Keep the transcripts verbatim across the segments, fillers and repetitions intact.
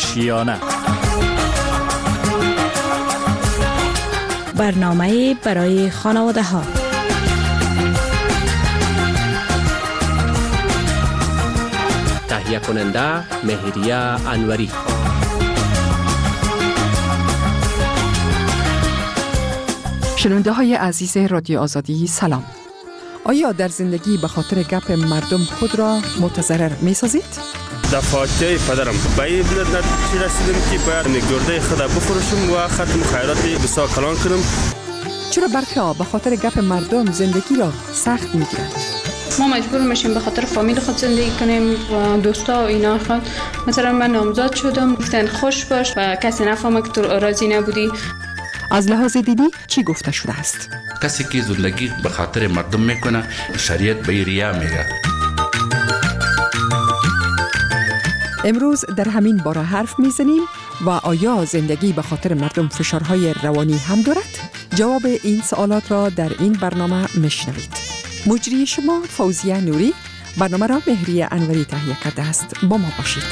وحشیانه. برنامه برای خانواده ها. تهیه کننده مهریه انوری. شنونده های عزیز رادیو آزادی سلام. آیا در زندگی به خاطر گپ مردم خود را متضرر می سازید؟ دفعاتی پدرم به این نتیجه رسیدم که باید گرده خود بفروشم و ختم خیراتی بسیار کلان کنم. چرا برخی ها به خاطر گپ مردم زندگی را سخت می گیرند؟ ما مجبور میشیم به خاطر فامیل خود زندگی کنیم و دوستا و اینا خود. مثلا من نامزاد شدم گفتن خوش باش و کسی نفهمه که تو راضی نبودی. از لحاظ دینی چی گفته شده است؟ کسی که زندگی به خاطر مردم میکنه شریعت به ریا میگه. امروز در همین باره حرف میزنیم و آیا زندگی به خاطر مردم فشارهای روانی هم دارد؟ جواب این سوالات را در این برنامه میشنوید. مجری شما فوزیه نوری، برنامه را مهریه انوری تهیه کرده است. با ما باشید.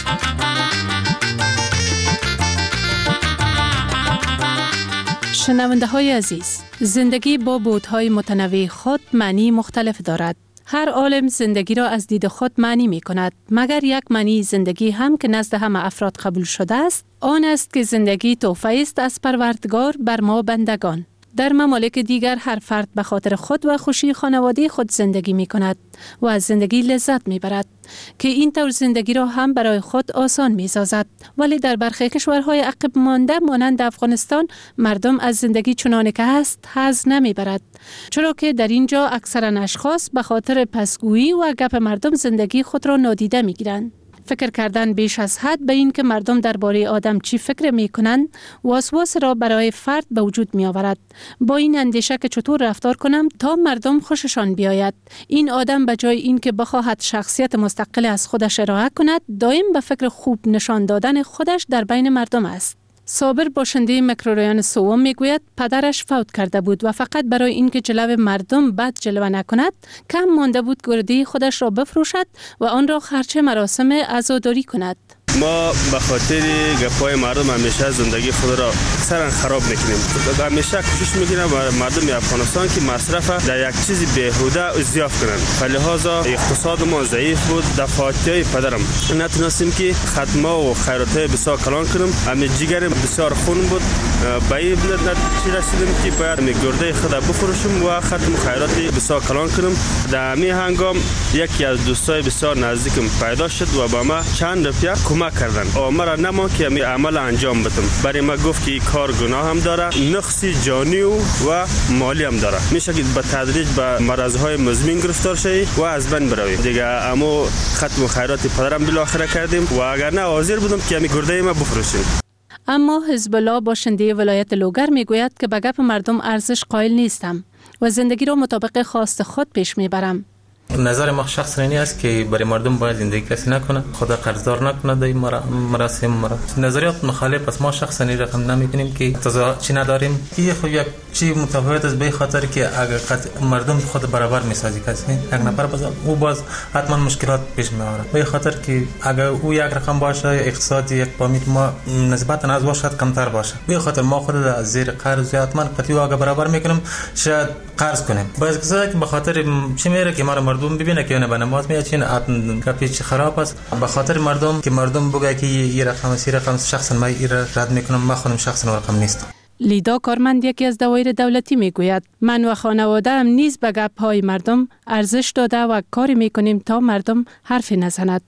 شنونده های عزیز، زندگی با بعدهای متنوع خود معنی مختلف دارد. هر عالم زندگی را از دید خود معنی می کند، مگر یک معنی زندگی هم که نزد همه افراد قبول شده است، آن است که زندگی تحفه است از پروردگار بر ما بندگان. در ممالک دیگر هر فرد به خاطر خود و خوشی خانواده خود زندگی می کند و از زندگی لذت می برد که این طور زندگی را هم برای خود آسان می سازد. ولی در برخی کشورهای عقب مانده مانند افغانستان مردم از زندگی چنانه که هست حظ نمی برد، چرا که در اینجا اکثر اشخاص به خاطر پسگویی و گپ مردم زندگی خود را نادیده می گیرند. فکر کردن بیش از حد به این که مردم درباره آدم چی فکر می کنند وسواس را برای فرد به وجود می آورد، با این اندیشه که چطور رفتار کنم تا مردم خوششان بیاید. این آدم به جای این که بخواهد شخصیت مستقل از خودش ارائه کند، دائم به فکر خوب نشان دادن خودش در بین مردم است. صابر باشنده میکروریان سوم میگوید پدرش فوت کرده بود و فقط برای اینکه جلوه مردم بد جلوه نکند کم مانده بود گرده خودش را بفروشد و آن را خرچ مراسم عزاداری کند. ما به خاطر گپای مردم همیشه زندگی خود را سرن خراب میکنیم. همیشه کوشش میکنیم مردم افغانستان که مصرف در یک چیز بیهوده زیاف کنند. فلهذا اقتصاد ما ضعیف بود. دفعاتی پدرم نتونستیم که ختمه و خیراتی بسیار کلان کنیم. همین جگر بسیار خون بود. به این نتیجه رسیدیم که باید گرده خود بفروشم و ختم خیراتی بسیار کلان کنیم. در همین هنگام یکی از دوستای بسیار نزدیکم پیدا شد و با ما چند روپیه کمک کردن. آمر نما که می عمل انجام بدم. برای ما گفت که کار گناه هم داره، نقصی جانی و, و مالی هم داره. میشه که به تدریج به مرض‌های مزمن گرفتار شوی و از بین بروی. دیگه امو ختم خیرات پدرم بالاخره کردیم و اگر نه حاضر بودم که می گرده ما بفروشیم. اما حزب الله باشنده ولایت لوگر میگوید که به گپ مردم ارزش قائل نیستم و زندگی را مطابق خواست خود پیش میبرم. نظر ما شخصی اینی است که برای مردم باید زندگی کسی نکنه، خدا قرضدار نکنه در این مراسم مرا. نظریات مخالف است. ما شخصا این رقم نمی‌بینیم که تضاد چی نداریم. این خو یک چی متفاوت است به خاطر که اگر مردم خود برابر میسازی کسی یک نفر باز او باز حتما مشکلات پیش میاره. به خاطر که اگر او یک رقم باشه اقتصادی یک فامیل ما نسبتا از باشد کمتر باشه. به خاطر ما خود از زیر قرض حتما قطعی اگر برابر میکنیم شاید قرض کنیم. باز که به خاطر چی میره که ما مردم ببینه که نه نماز میاد چین کپیچ خراب است. به خاطر مردم که مردم بگه که این رقم سی رقم شخصا ما این رد میکنم، ما خودم شخصا رقم نیست. لیدا کارمند یکی از دوایر دولتی میگوید من و خانواده هم نیز به گپ های مردم ارزش داده و کاری میکنیم تا مردم حرفی نزند.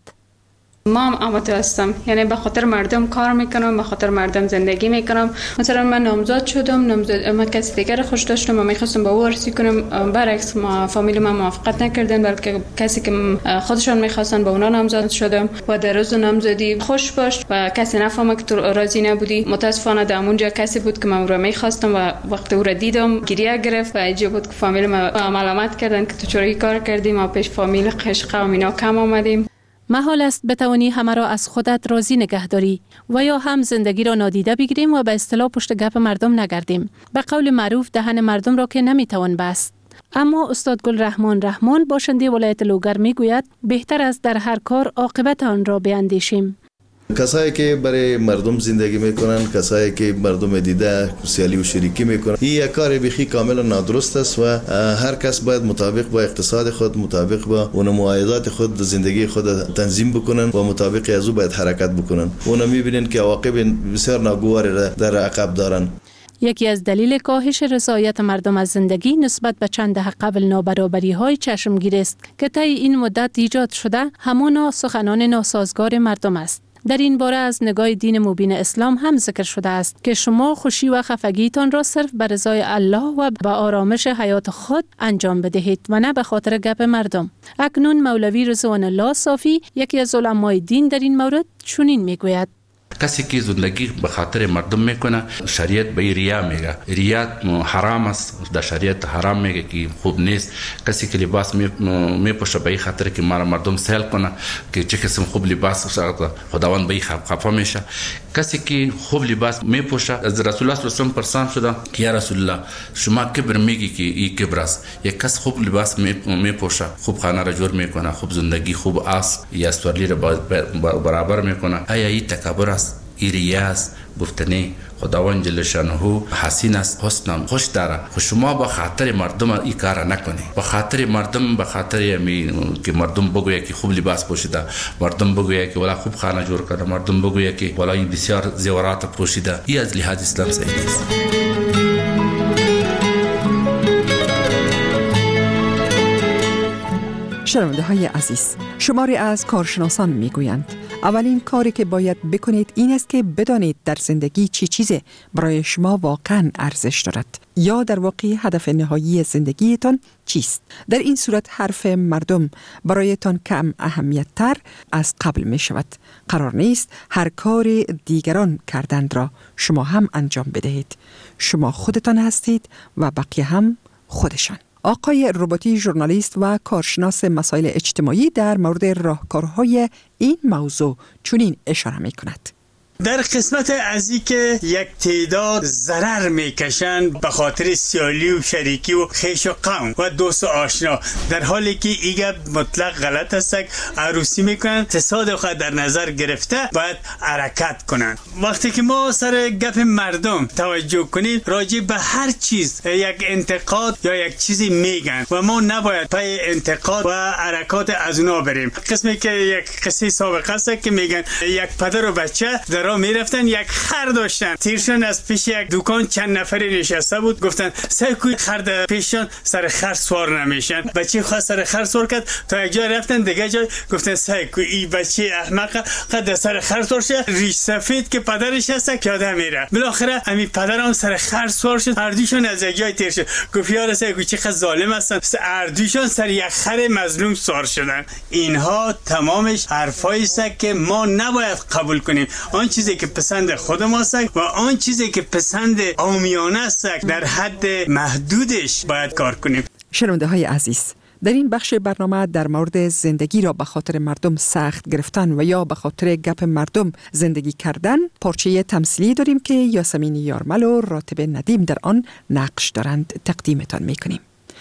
ما هم آماده هستم، یعنی به خاطر مردم کار میکنم، به خاطر مردم زندگی میکنم. مثلا من نامزاد شدم، نامزاد من کسی دیگر خوش داشتم و میخواستم با او عروسی کنم، برعکس ما فامیل ما موافقت نکردن، بلکه کسی که خودشان میخواستن با اونا نامزاد شدم و در روز نامزدی خوش باش و کسی نفهمه که تو راضی نبودی. متاسفانه در اونجا کسی بود که من رو میخواستم و وقتی او را دیدم گریه گرفت و عجیب بود که فامیل ما ملامت کردن که تو چرا این کار کردی، ما پیش فامیل قشقه و اینا کم آمدیم. محال است بتوانی همه را از خودت راضی نگه داری و یا هم زندگی را نادیده بگیریم و به اصطلاح پشت گپ مردم نگردیم. به قول معروف دهن مردم را که نمیتوان بست. اما استاد گل رحمان رحمان باشنده ولایت لوگر میگوید بهتر است در هر کار عاقبت آن را بیاندیشیم. کسایی که برای مردم زندگی میکنن، کسایی که مردم دیده سیالی و شریکی میکنن، این یک کار بخی کاملا نادرست است و هر کس باید مطابق با اقتصاد خود، مطابق با اون معاهدات خود زندگی خود تنظیم بکنن و مطابق از او باید حرکت بکنن. اونا میبینن که عواقب بسیار ناگوار در عقب دارن. یکی از دلیل کاهش رضایت مردم از زندگی نسبت به چند دهه قبل نابرابری های چشمگیر است که طی این مدت ایجاد شده همانا سخنان ناسازگار مردم است. در این باره از نگاه دین مبین اسلام هم ذکر شده است که شما خوشی و خفگیتان را صرف به رضای الله و به آرامش حیات خود انجام بدهید و نه به خاطر گپ مردم. اکنون مولوی رضوان الله صافی یکی از علمای دین در این مورد چنین میگوید: کسی که زندگی به خاطر مردم میکنه شریعت به ریا میگه. ریا حرام است، در شریعت حرام میگه که خوب نیست. کسی که لباس میپوشه به خاطر که مرا مردم سیل کنه که چه قسم خوب لباس خداوند به خفه میشه. کسی که خوب لباس میپوشه، از رسول الله صلی الله علیه و آله پرسان شده که یا رسول الله شما کبر میگی که این کبر است؟ یک کس خوب لباس میپوشه، خوب خانه را جور میکنه، خوب زندگی، خوب آس یا استوارلی را برابر میکنه، آیا این تکبر است؟ این ریا است؟ گفتنی خداوند جل شانه حسین است، حسن خوش داره. خو شما با خاطر مردم این کار نکنی. با خاطر مردم، با خاطر که مردم بگویه که خوب لباس پوشیده، مردم بگویه که والا خوب خانه جور کرده، مردم بگویه که والا این بسیار زیورات پوشیده، این از لحاظ اسلام صحیح نیست. شنونده های عزیز، شماری از کارشناسان میگویند اولین کاری که باید بکنید این است که بدانید در زندگی چی چیزی برای شما واقعا ارزش دارد یا در واقع هدف نهایی زندگیتان چیست. در این صورت حرف مردم برایتان کم اهمیت تر از قبل می شود. قرار نیست هر کار دیگران کردند را شما هم انجام بدهید. شما خودتان هستید و بقیه هم خودشان. آقای رباطی، ژورنالیست و کارشناس مسائل اجتماعی، در مورد راهکارهای این موضوع چنین اشاره می کند. در قسمت از این که یک تعداد ضرر میکشن به خاطر سیالی و شریکی و خیش و قوم و دوست و آشنا، در حالی که ایگه مطلق غلط است. عروسی میکنن، تصادف خود در نظر گرفته باید حرکت کنن. وقتی که ما سر گپ مردم توجه کنیم، راجع به هر چیز یک انتقاد یا یک چیزی میگن و ما نباید پای انتقاد و حرکات از اونا بریم. قسمی که یک قصه سابقه است که میگن یک پدر و بچه در راه میرفتن، یک خر داشتن، تیرشون از پیش یک دکان چند نفری نشسته بود، گفتن سعی کنید خر در پیششون سر خر سوار نمیشن. بچه خواست سر خر سوار کرد، تا یک جا رفتن دیگه جا گفتن سعی کنید این بچه احمق قد سر خر سوار شه. ریش سفید که پدرش هست پیاده میره، بالاخره همین پدرم سر خر سوار شد، اردوشون از یک جای تیر شد. گفت یارو سعی کنید چقدر ظالم هستن، اردوشون سر یک خر مظلوم سوار شدن. اینها تمامش حرفایی است که ما نباید قبول کنیم. آن چیزی که پسند خود ماست و آن چیزی که پسند عامیانه است در حد محدودش باید کار کنیم. شنونده های عزیز، در این بخش برنامه در مورد زندگی را به خاطر مردم سخت گرفتن و یا به خاطر گپ مردم زندگی کردن پارچه تمثیلی داریم که یاسمین یارمل و راتب ندیم در آن نقش دارند. تقدیمتان میکنیم.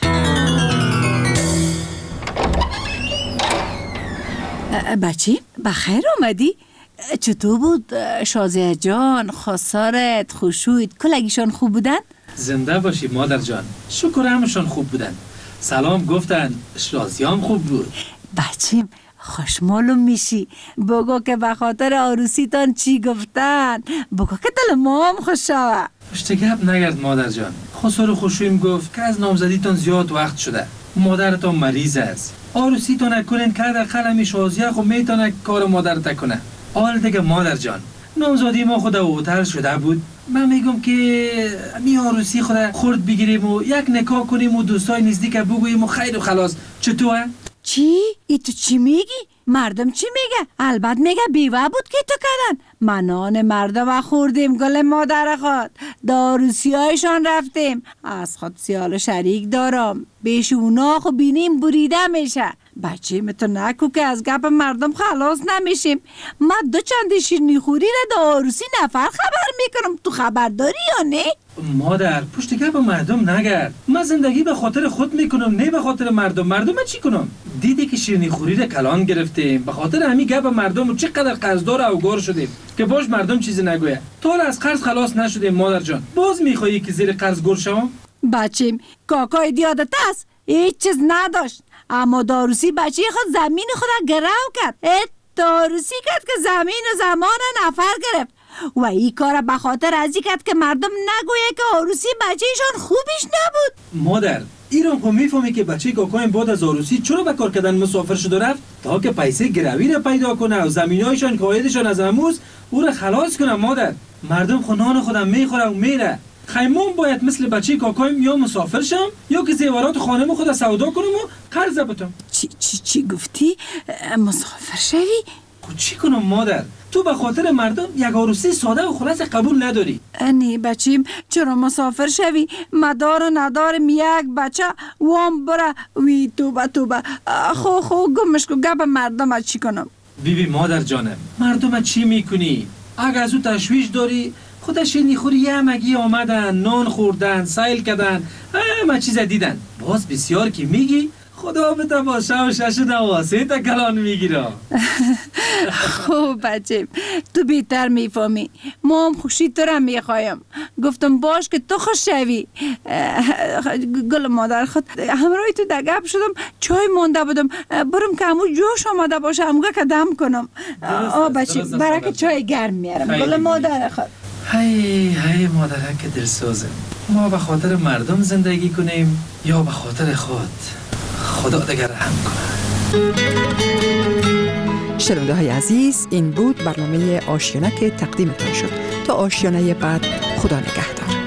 بچی بخیر آمدی؟ چطور بود شازیه جان، خسارت، خوشویت، کلگیشان خوب بودن؟ زنده باشی مادر جان، شکر همشان خوب بودن. سلام گفتن، شازیام خوب بود. بچیم خوش معلوم میشی. بگو که به خاطر عروسیتان چی گفتن، بگو که دل ما هم خوش شوه. پشت گپ نگرد مادر جان. خسار خوشویم گفت که از نامزدیتان زیاد وقت شده، مادرتان مریض است. عروسیتان نکنین که در قلمی شازیه خب میتونه کار مادرت کنه. آل دیگه مادر جان، نامزادی ما خود اوتر شده بود. من میگم که می عروسی خود خورد بگیریم و یک نکاح کنیم و دوستای نزدیک بگوییم و خیر و خلاص. چطوره؟ چی؟ ای تو چی میگی؟ مردم چی میگه؟ البته میگه بیوه بود که تو کردن. منان مردم خوردیم گل مادر خود، داروسی هایشان رفتیم. از خود سیال شریک دارم، بیش اونا خو بینیم بریده میشه. بچه تو نکو که از گپ مردم خلاص نمیشیم. من دو چند شیرینی خوری را در عروسی نفر خبر میکنم، تو خبرداری یا نه؟ مادر پشت گپ مردم نگرد. من زندگی به خاطر خود میکنم نه به خاطر مردم. مردم چی کنم؟ دیدی که شیرینی خوری را کلان گرفتیم، به خاطر همین گپ مردم و چقدر قرضدار و اوگار شدیم که باش مردم چیزی نگوید. تو از قرض خلاص نشدیم مادر جان، باز میخوایی که زیر قرض گور شوم؟ بچیم کاکای دیادت است هیچ چیز نداشت، اما داروسی بچه خود زمین خود گرو کرد. داروسی کرد که زمین و زمان نفر گرفت و این کار به خاطر ازی کرد که مردم نگویه که عروسی بچهشان خوبیش نبود. مادر ایران خو میفهمی که بچه کاکایم بعد از عروسی چرا به کار کردن مسافر شده رفت؟ تا که پیسه گروی را پیدا کنه و زمینایشان که عایدشان از اموز او را خلاص کنه. مادر مردم خونان خودم میخوره و میره. خیمون باید مثل بچه کاکایم یا مسافر شم یا که زیورات خانم خود سودا کنم و قرض بتم. چی چی چی گفتی؟ مسافر شوی؟ خود چی کنم مادر؟ تو به خاطر مردم یک عروسی ساده و خلاص قبول نداری. نه بچیم چرا مسافر شوی؟ مدار و ندارم یک بچه وام بره وی توبه توبه. خو خو گمش کو گپ مردم چی کنم؟ بیبی مادر جانم مردم چی میکنی؟ اگر از او تشویش داری خودش نیخوری یه همگی آمدن، نان خوردن، سیل کردن، همه چیز دیدن. باز بسیار که میگی خدا به تماشا و شش نواسه تا کلان میگیره. خوب بچه تو بیتر میفهمی، ما هم خوشی تو را میخوایم. گفتم باش که تو خوش شوی. گل مادر خود همراهی تو دگب شدم، چای مونده بودم، برم که همون جوش آمده باشه همگه که دم کنم. آه بچه برای چای گرم میارم. گل مادر خود هی هی مادرک که دلسوزه. ما به خاطر مردم زندگی کنیم یا به خاطر خود؟ خدا دیگر رحم کنه. شنونده های عزیز، این بود برنامه آشیانه که تقدیمتان شد. تا آشیانه بعد خدا نگهدار.